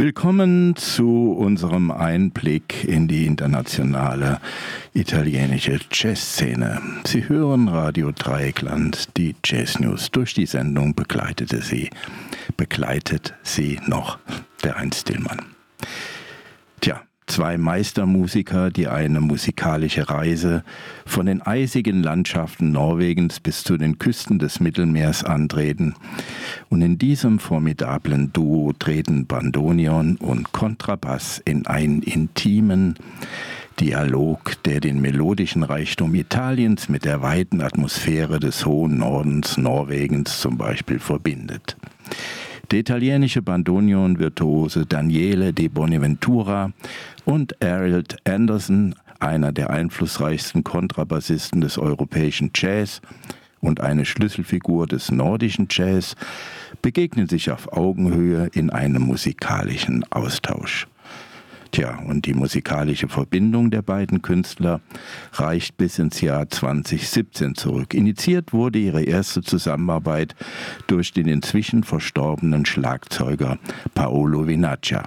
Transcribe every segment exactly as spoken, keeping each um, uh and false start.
Willkommen zu unserem Einblick in die internationale italienische Jazzszene. Sie hören Radio Dreieckland, die Jazz News. Durch die Sendung begleitete sie, begleitet sie noch der Heinz Stillmann. Tja, zwei Meistermusiker, die eine musikalische Reise von den eisigen Landschaften Norwegens bis zu den Küsten des Mittelmeers antreten. Und in diesem formidablen Duo treten Bandoneon und Kontrabass in einen intimen Dialog, der den melodischen Reichtum Italiens mit der weiten Atmosphäre des hohen Nordens Norwegens zum Beispiel verbindet. Der italienische Bandoneon-Virtuose Daniele de Bonaventura und Arild Anderson, einer der einflussreichsten Kontrabassisten des europäischen Jazz und eine Schlüsselfigur des nordischen Jazz, begegnen sich auf Augenhöhe in einem musikalischen Austausch. Tja, und die musikalische Verbindung der beiden Künstler reicht bis ins Jahr zwanzig siebzehn zurück. Initiiert wurde ihre erste Zusammenarbeit durch den inzwischen verstorbenen Schlagzeuger Paolo Vinaccia.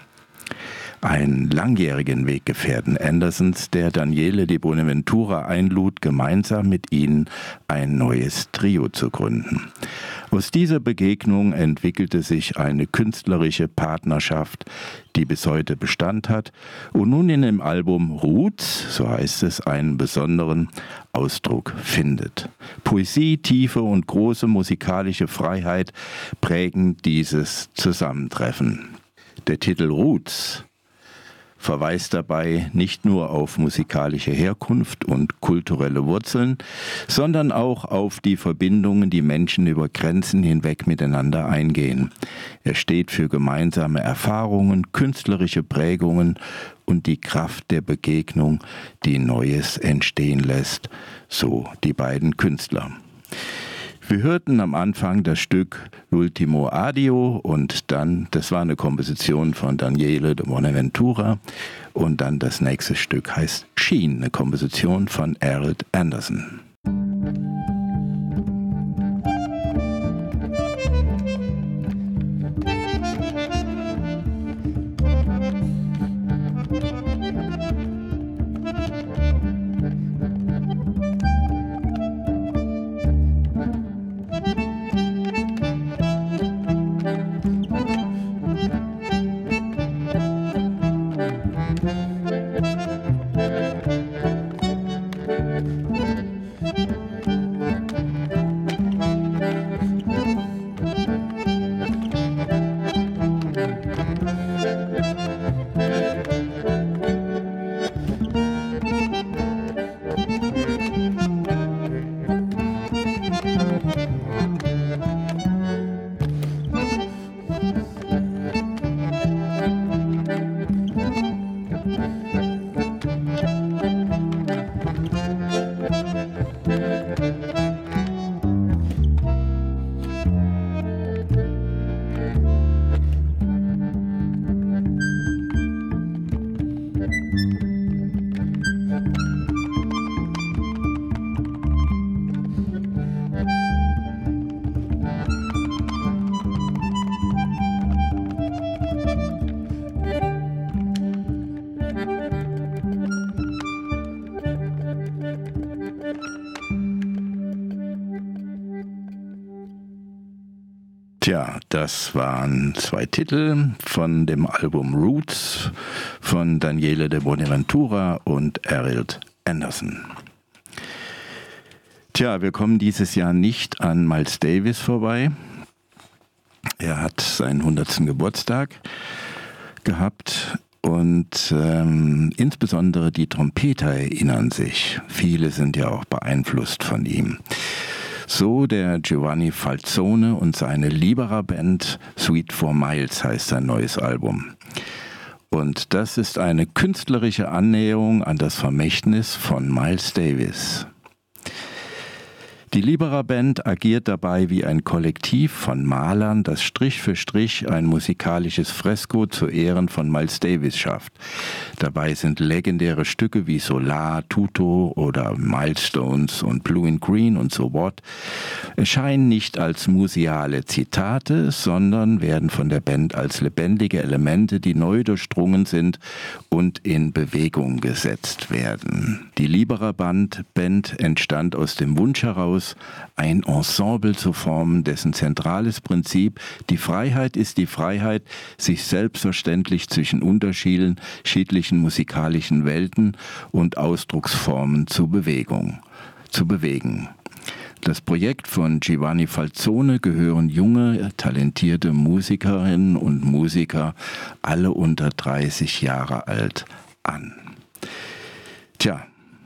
Einen langjährigen Weggefährten Andersons, der Daniele de Bonaventura einlud, gemeinsam mit ihnen ein neues Trio zu gründen. Aus dieser Begegnung entwickelte sich eine künstlerische Partnerschaft, die bis heute Bestand hat und nun in dem Album Roots, so heißt es, einen besonderen Ausdruck findet. Poesie, Tiefe und große musikalische Freiheit prägen dieses Zusammentreffen. Der Titel Roots verweist dabei nicht nur auf musikalische Herkunft und kulturelle Wurzeln, sondern auch auf die Verbindungen, die Menschen über Grenzen hinweg miteinander eingehen. Er steht für gemeinsame Erfahrungen, künstlerische Prägungen und die Kraft der Begegnung, die Neues entstehen lässt, so die beiden Künstler. Wir hörten am Anfang das Stück L'ultimo Addio und dann, das war eine Komposition von Daniele de Bonaventura und dann das nächste Stück heißt Sheen, eine Komposition von Arild Anderson. Tja, das waren zwei Titel von dem Album Roots von Daniele de Bonaventura und Arild Anderson. Tja, wir kommen dieses Jahr nicht an Miles Davis vorbei. Er hat seinen hundertsten Geburtstag gehabt und ähm, insbesondere die Trompeter erinnern sich. Viele sind ja auch beeinflusst von ihm. So der Giovanni Falzone und seine Libera-Band Suite for Miles heißt sein neues Album. Und das ist eine künstlerische Annäherung an das Vermächtnis von Miles Davis. Die Libera Band agiert dabei wie ein Kollektiv von Malern, das Strich für Strich ein musikalisches Fresko zu Ehren von Miles Davis schafft. Dabei sind legendäre Stücke wie Solar, Tuto oder Milestones und Blue and Green und So What erscheinen nicht als museale Zitate, sondern werden von der Band als lebendige Elemente, die neu durchdrungen sind und in Bewegung gesetzt werden. Die Libera Band, Band entstand aus dem Wunsch heraus, ein Ensemble zu formen, dessen zentrales Prinzip die Freiheit ist, die Freiheit, sich selbstverständlich zwischen unterschiedlichen musikalischen Welten und Ausdrucksformen zu Bewegung, zu bewegen. Das Projekt von Giovanni Falzone gehören junge, talentierte Musikerinnen und Musiker, alle unter dreißig Jahre alt, an. Tja,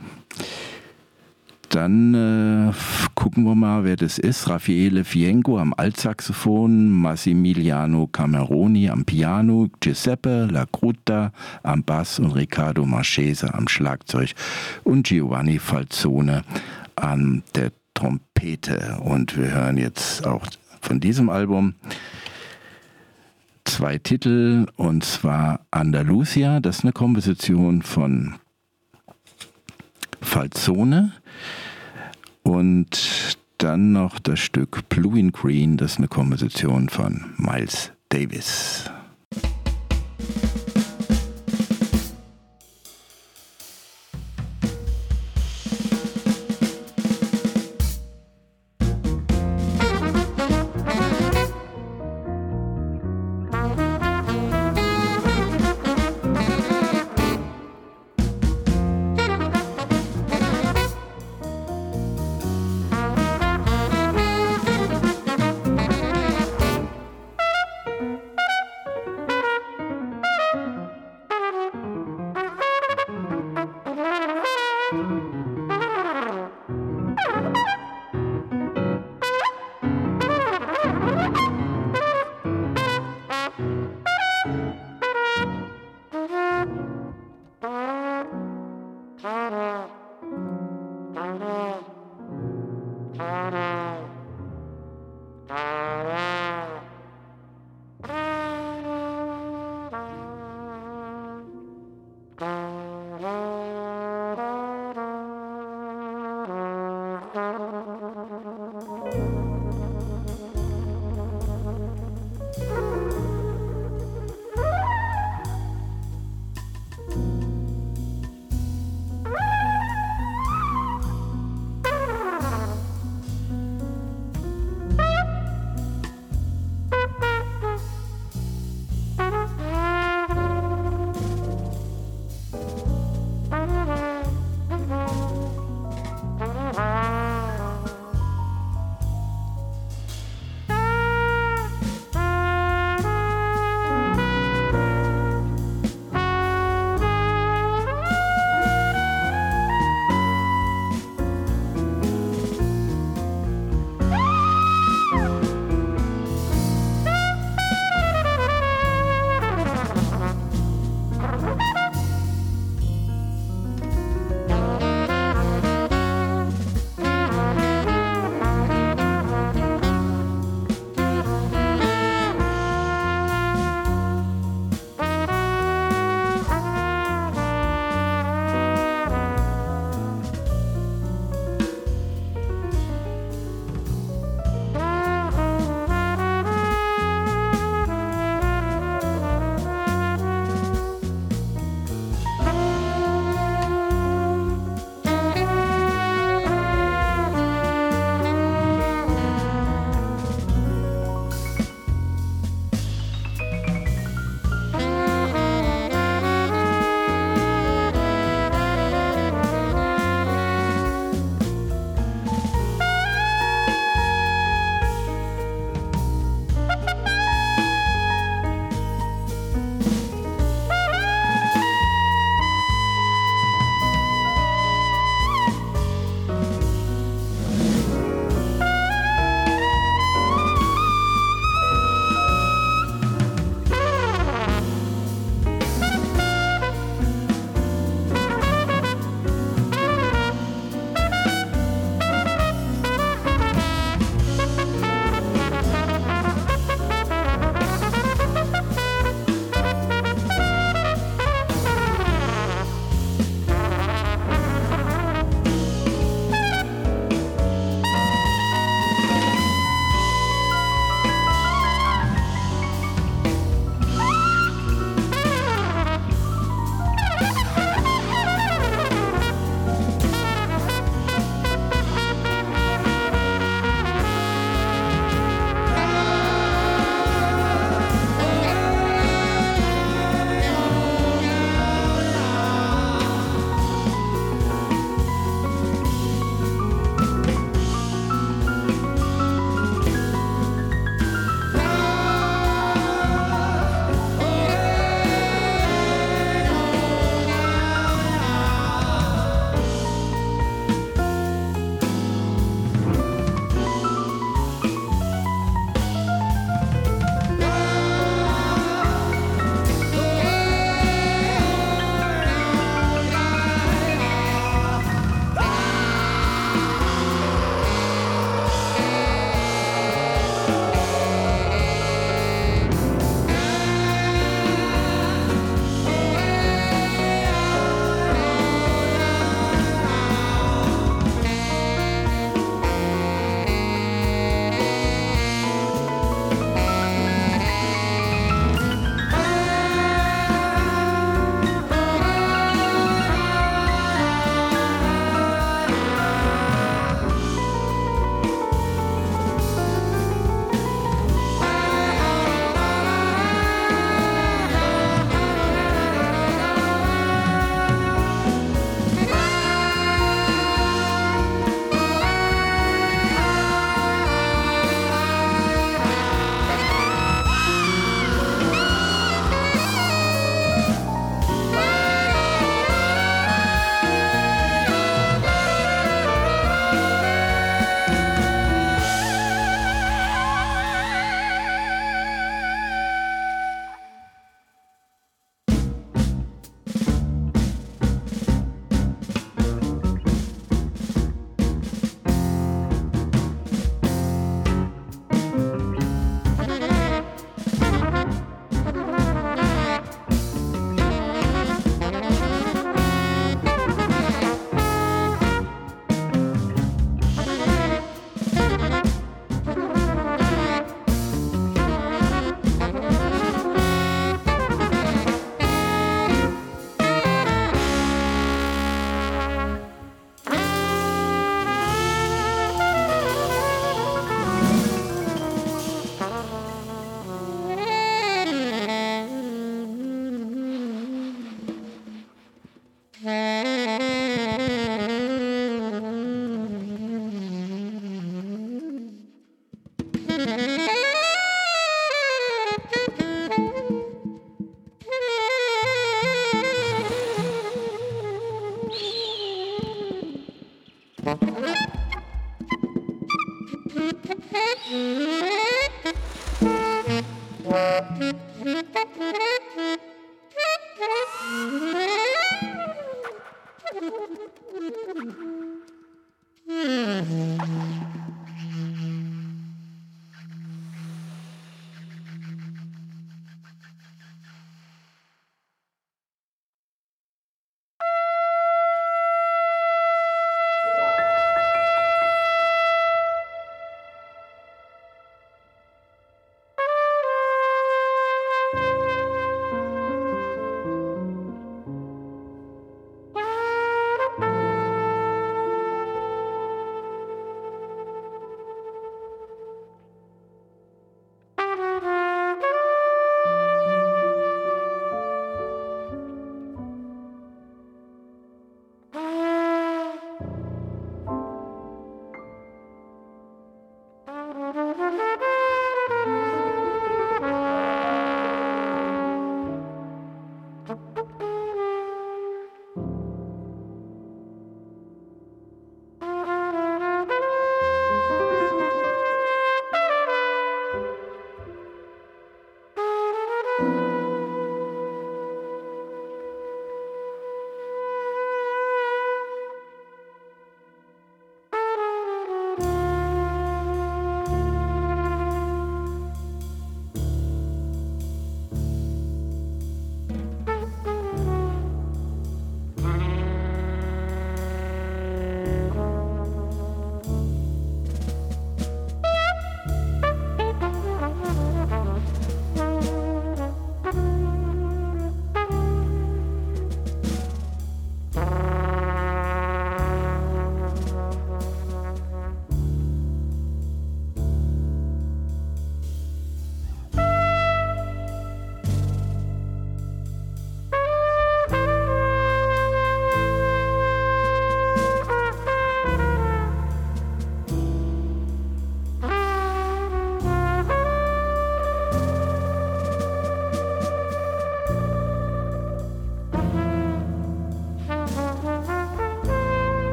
dann äh, gucken wir mal, wer das ist. Raffaele Fiengo am Altsaxophon, Massimiliano Cameroni am Piano, Giuseppe Lagruta am Bass und Riccardo Marchese am Schlagzeug und Giovanni Falzone an der Trompete. Und wir hören jetzt auch von diesem Album zwei Titel, und zwar Andalusia, das ist eine Komposition von Falzone, und dann noch das Stück Blue and Green, das ist eine Komposition von Miles Davis.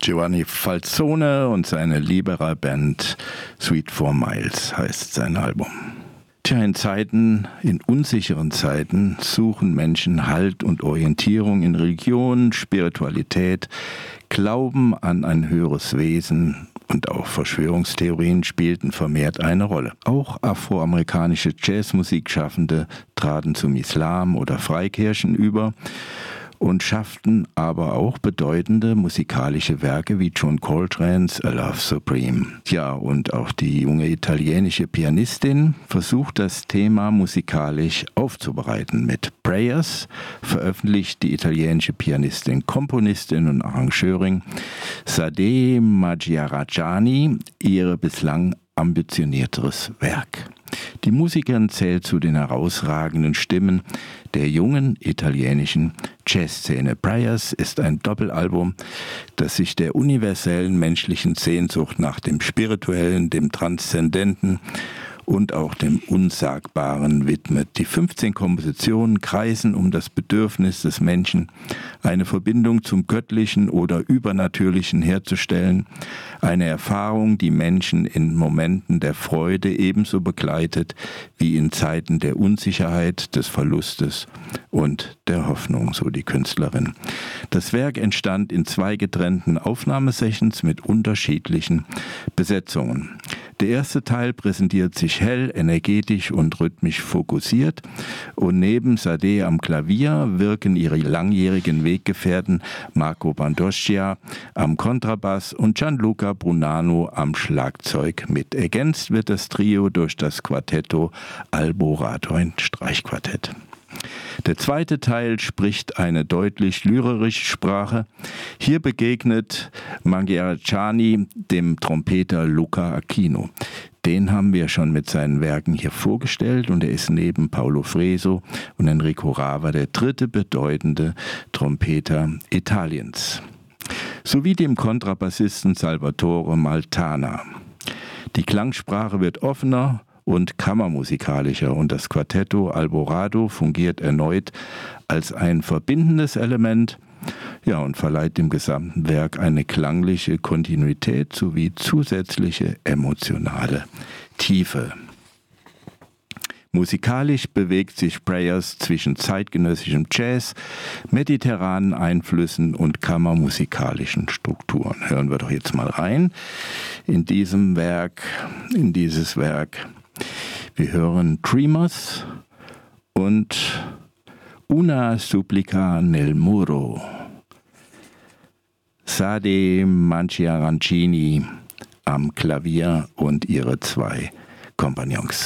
Giovanni Falzone und seine Libera-Band Sweet Four Miles heißt sein Album. Tja, in Zeiten, in unsicheren Zeiten suchen Menschen Halt und Orientierung in Religion, Spiritualität, Glauben an ein höheres Wesen und auch Verschwörungstheorien spielten vermehrt eine Rolle. Auch afroamerikanische Jazzmusikschaffende traten zum Islam oder Freikirchen über und schafften aber auch bedeutende musikalische Werke wie John Coltrane's A Love Supreme. Ja, und auch die junge italienische Pianistin versucht das Thema musikalisch aufzubereiten. Mit Prayers veröffentlicht die italienische Pianistin, Komponistin und Arrangeurin Sade Maggiaracciani ihre bislang ambitionierteres Werk. Die Musikerin zählt zu den herausragenden Stimmen der jungen italienischen Jazzszene. Prayers ist ein Doppelalbum, das sich der universellen menschlichen Sehnsucht nach dem Spirituellen, dem Transzendenten und auch dem Unsagbaren widmet. Die fünfzehn Kompositionen kreisen um das Bedürfnis des Menschen, eine Verbindung zum Göttlichen oder Übernatürlichen herzustellen, eine Erfahrung, die Menschen in Momenten der Freude ebenso begleitet wie in Zeiten der Unsicherheit, des Verlustes und der Hoffnung, so die Künstlerin. Das Werk entstand in zwei getrennten Aufnahmesessions mit unterschiedlichen Besetzungen. Der erste Teil präsentiert sich hell, energetisch und rhythmisch fokussiert und neben Sade am Klavier wirken ihre langjährigen Weggefährten Marco Bandoscia am Kontrabass und Gianluca Brunano am Schlagzeug mit. Ergänzt wird das Trio durch das Quartetto Alborado, ein Streichquartett. Der zweite Teil spricht eine deutlich lyrische Sprache. Hier begegnet Maggiaracciani dem Trompeter Luca Aquino. Den haben wir schon mit seinen Werken hier vorgestellt und er ist neben Paolo Freso und Enrico Rava der dritte bedeutende Trompeter Italiens. Sowie dem Kontrabassisten Salvatore Maltana. Die Klangsprache wird offener und kammermusikalischer und das Quartetto Alborado fungiert erneut als ein verbindendes Element, ja, und verleiht dem gesamten Werk eine klangliche Kontinuität sowie zusätzliche emotionale Tiefe. Musikalisch bewegt sich Prayers zwischen zeitgenössischem Jazz, mediterranen Einflüssen und kammermusikalischen Strukturen. Hören wir doch jetzt mal rein in diesem Werk, in dieses Werk. Wir hören Tremors und Una Supplica nel Muro. Sade Maggiaracciani am Klavier und ihre zwei Kompagnons.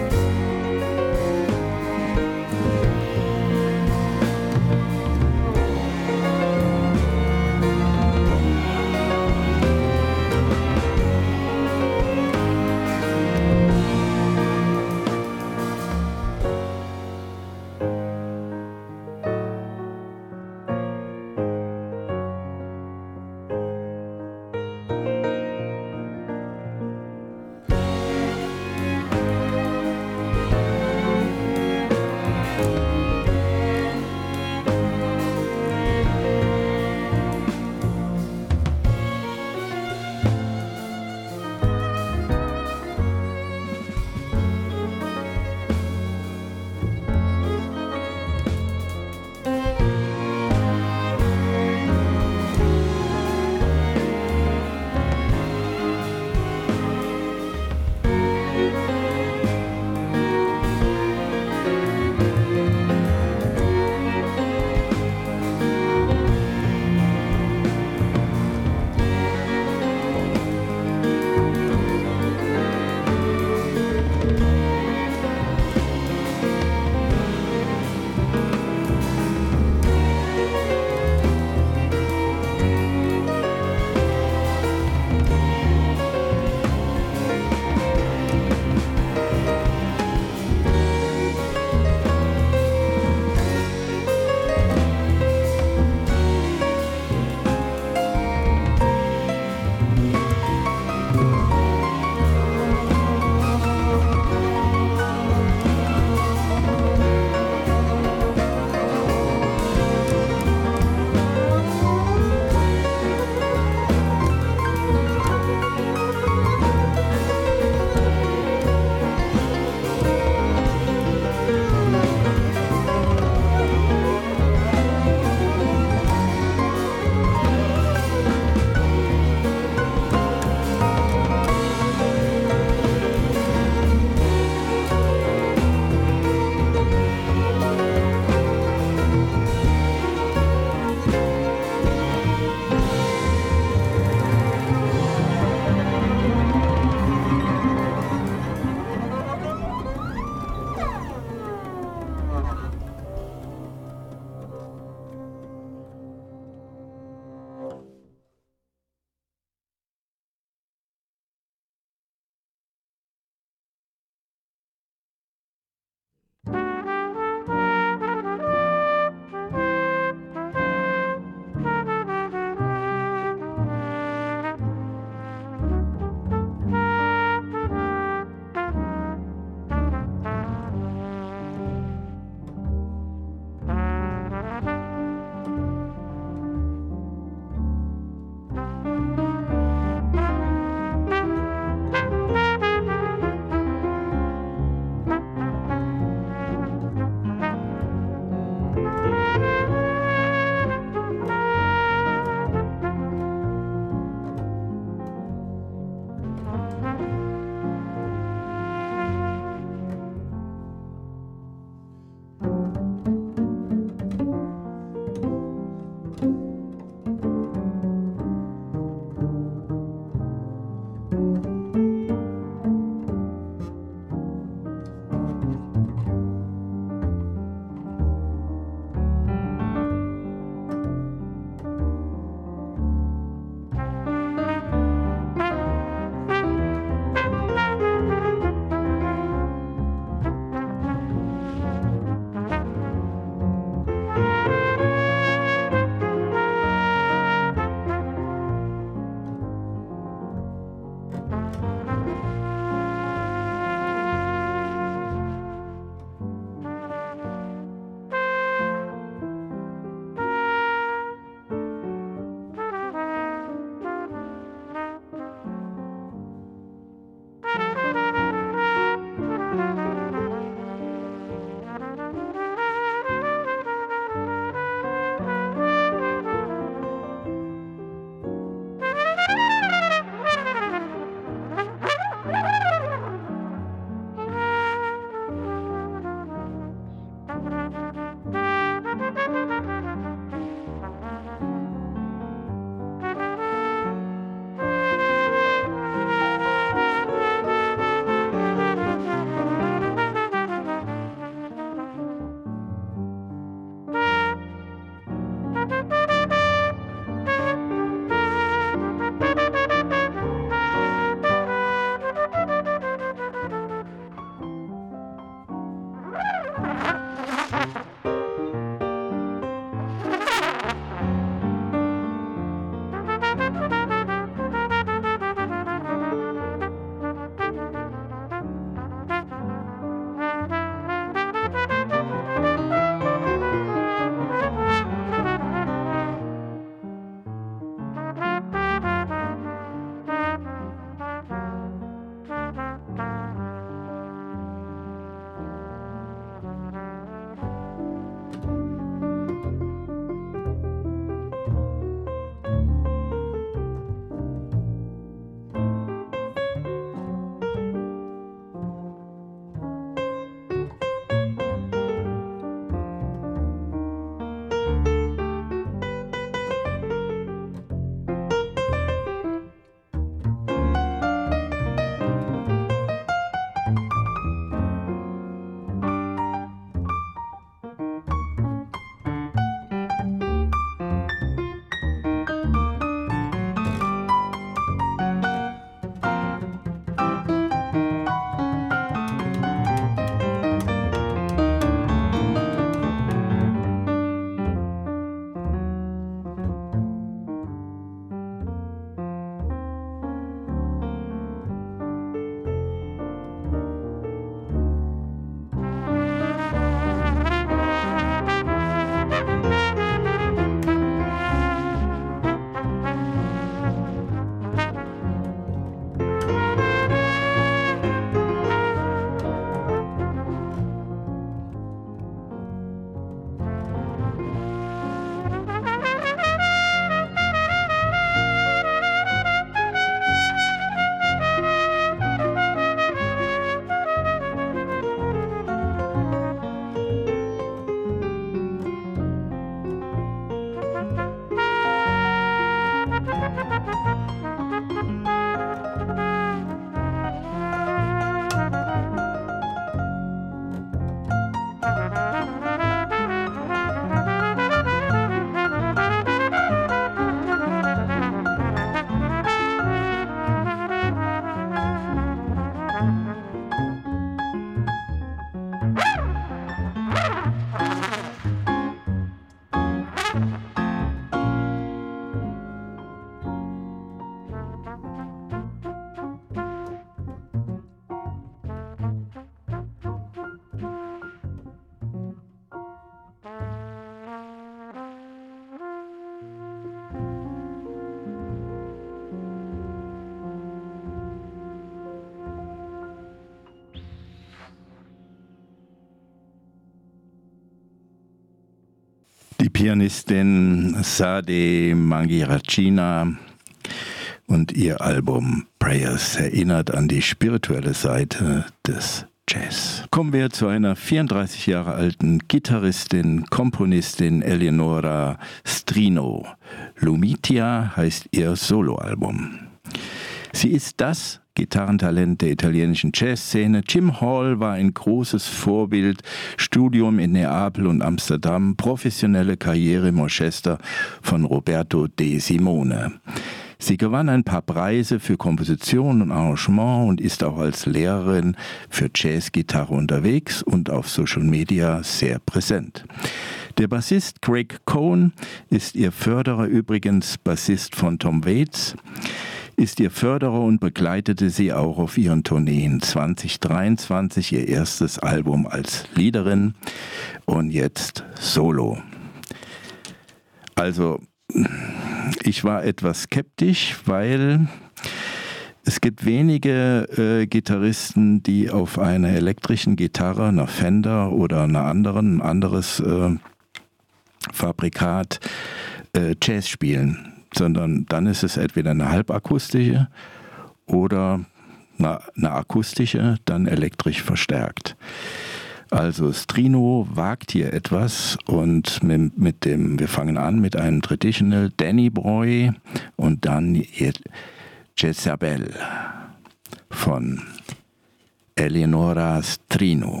Die Pianistin Sade Mangirachina und ihr Album Prayers erinnert an die spirituelle Seite des Jazz. Kommen wir zu einer vierunddreißig Jahre alten Gitarristin, Komponistin Eleonora Strino. Lumitia heißt ihr Soloalbum. Sie ist das Gitarrentalent der italienischen Jazzszene. Jim Hall war ein großes Vorbild, Studium in Neapel und Amsterdam, professionelle Karriere im Orchester von Roberto De Simone. Sie gewann ein paar Preise für Komposition und Arrangement und ist auch als Lehrerin für Jazzgitarre unterwegs und auf Social Media sehr präsent. Der Bassist Greg Cohn ist ihr Förderer, übrigens Bassist von Tom Waits, ist ihr Förderer und begleitete sie auch auf ihren Tourneen. zwanzig dreiundzwanzig ihr erstes Album als Liederin und jetzt Solo. Also, ich war etwas skeptisch, weil es gibt wenige äh, Gitarristen, die auf einer elektrischen Gitarre, einer Fender oder einer anderen, ein anderes äh, Fabrikat äh, Jazz spielen, sondern dann ist es entweder eine halbakustische oder eine, eine akustische, dann elektrisch verstärkt. Also Strino wagt hier etwas und mit, mit dem, wir fangen an mit einem Traditional Danny Boy und dann Jezabel von Eleonora Strino.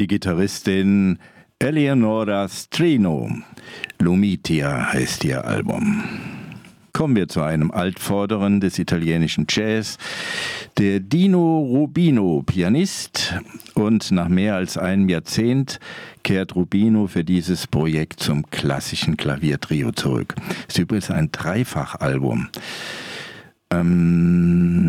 die Gitarristin Eleonora Strino. Lumitia heißt ihr Album. Kommen wir zu einem Altvorderen des italienischen Jazz, der Dino Rubino, Pianist, und nach mehr als einem Jahrzehnt kehrt Rubino für dieses Projekt zum klassischen Klaviertrio zurück. Es ist übrigens ein Dreifachalbum. Ähm,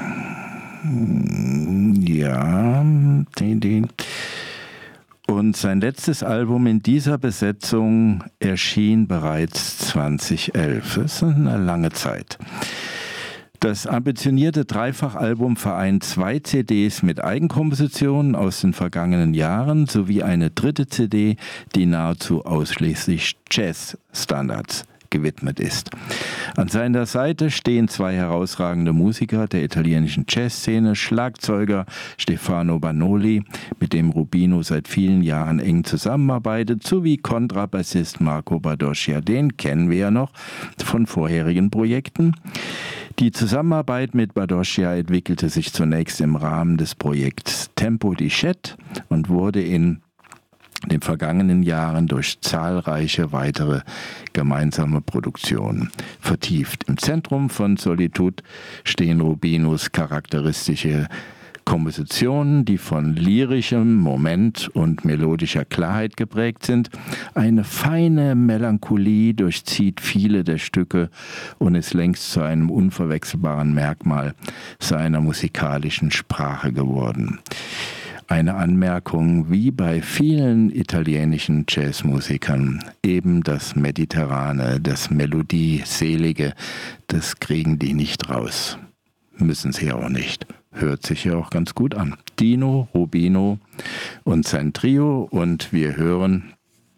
ja, den, den. Und sein letztes Album in dieser Besetzung erschien bereits zweitausendelf. Das ist eine lange Zeit. Das ambitionierte Dreifachalbum vereint zwei C Ds mit Eigenkompositionen aus den vergangenen Jahren sowie eine dritte C D, die nahezu ausschließlich Jazz-Standards gewidmet ist. An seiner Seite stehen zwei herausragende Musiker der italienischen Jazzszene, Schlagzeuger Stefano Banoli, mit dem Rubino seit vielen Jahren eng zusammenarbeitet, sowie Kontrabassist Marco Badoscia, den kennen wir ja noch von vorherigen Projekten. Die Zusammenarbeit mit Badoscia entwickelte sich zunächst im Rahmen des Projekts Tempo di Chet und wurde in in den vergangenen Jahren durch zahlreiche weitere gemeinsame Produktionen vertieft. Im Zentrum von Solitude stehen Rubinos charakteristische Kompositionen, die von lyrischem Moment und melodischer Klarheit geprägt sind. Eine feine Melancholie durchzieht viele der Stücke und ist längst zu einem unverwechselbaren Merkmal seiner musikalischen Sprache geworden. Eine Anmerkung, wie bei vielen italienischen Jazzmusikern, eben das Mediterrane, das Melodieselige, das kriegen die nicht raus. Müssen sie auch nicht. Hört sich ja auch ganz gut an. Dino Rubino und sein Trio, und wir hören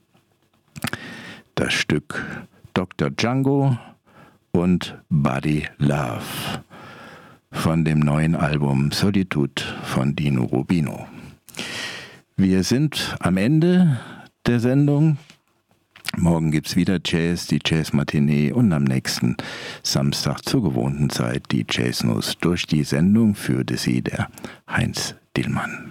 das Stück Doktor Django und Body Love von dem neuen Album Solitude von Dino Rubino. Wir sind am Ende der Sendung. Morgen gibt es wieder Jazz, die Jazz-Matinee, und am nächsten Samstag zur gewohnten Zeit die Jazz-Nuss. Durch die Sendung führte sie der Heinz Dillmann.